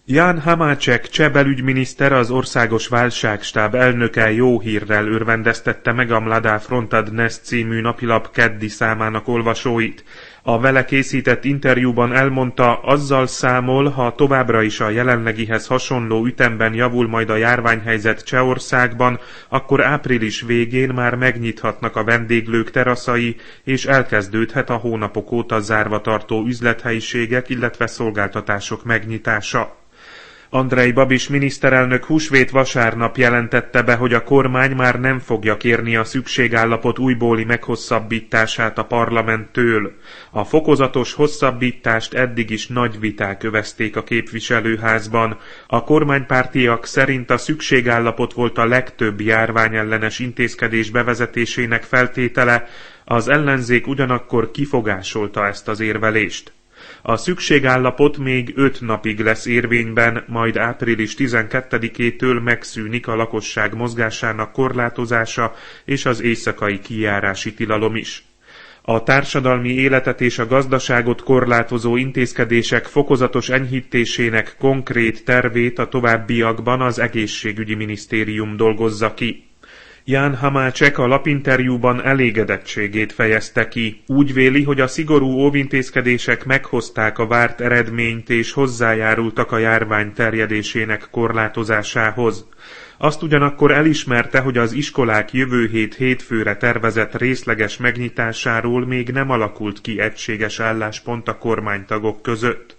Jan Hamácsek cseh belügyminiszter, az országos válságstáb elnöke jó hírrel örvendeztette meg a Mladá fronta Dnes című napilap keddi számának olvasóit. A vele készített interjúban elmondta, azzal számol, ha továbbra is a jelenlegihez hasonló ütemben javul majd a járványhelyzet Csehországban, akkor április végén már megnyithatnak a vendéglők teraszai, és elkezdődhet a hónapok óta zárva tartó üzlethelyiségek, illetve szolgáltatások megnyitása. Andrej Babis miniszterelnök húsvét vasárnap jelentette be, hogy a kormány már nem fogja kérni a szükségállapot újbóli meghosszabbítását a parlamenttől. A fokozatos hosszabbítást eddig is nagy viták övezték a képviselőházban. A kormánypártiak szerint a szükségállapot volt a legtöbb járványellenes intézkedés bevezetésének feltétele, az ellenzék ugyanakkor kifogásolta ezt az érvelést. A szükségállapot még 5 napig lesz érvényben, majd április 12-től megszűnik a lakosság mozgásának korlátozása és az éjszakai kijárási tilalom is. A társadalmi életet és a gazdaságot korlátozó intézkedések fokozatos enyhítésének konkrét tervét a továbbiakban az egészségügyi minisztérium dolgozza ki. Jan Hamácsek a lapinterjúban elégedettségét fejezte ki. Úgy véli, hogy a szigorú óvintézkedések meghozták a várt eredményt és hozzájárultak a járvány terjedésének korlátozásához. Azt ugyanakkor elismerte, hogy az iskolák jövő hét hétfőre tervezett részleges megnyitásáról még nem alakult ki egységes álláspont a kormánytagok között.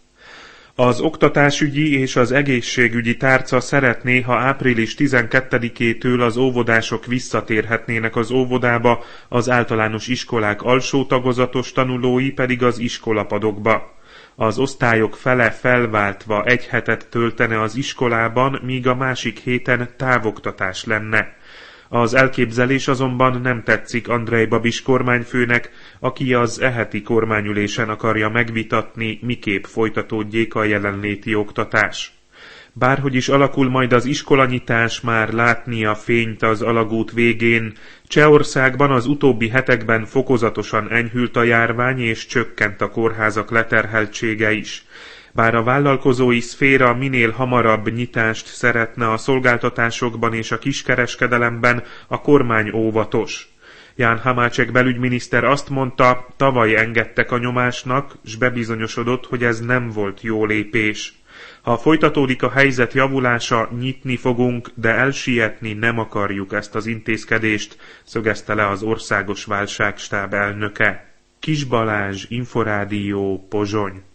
Az oktatásügyi és az egészségügyi tárca szeretné, ha április 12-től az óvodások visszatérhetnének az óvodába, az általános iskolák alsó tagozatos tanulói pedig az iskolapadokba. Az osztályok fele felváltva egy hetet töltene az iskolában, míg a másik héten távoktatás lenne. Az elképzelés azonban nem tetszik Andrej Babis kormányfőnek, aki az heti kormányülésen akarja megvitatni, miképp folytatódjék a jelenléti oktatás. Bárhogy is alakul majd az iskolanyitás, már látni a fényt az alagút végén. Csehországban az utóbbi hetekben fokozatosan enyhült a járvány és csökkent a kórházak leterheltsége is. Bár a vállalkozói szféra minél hamarabb nyitást szeretne a szolgáltatásokban és a kiskereskedelemben, a kormány óvatos. Jan Hamácsek belügyminiszter azt mondta, tavaly engedtek a nyomásnak, s bebizonyosodott, hogy ez nem volt jó lépés. Ha folytatódik a helyzet javulása, nyitni fogunk, de elsietni nem akarjuk ezt az intézkedést, szögezte le az országos válságstáb elnöke. Kis Balázs, Inforádió, Pozsony.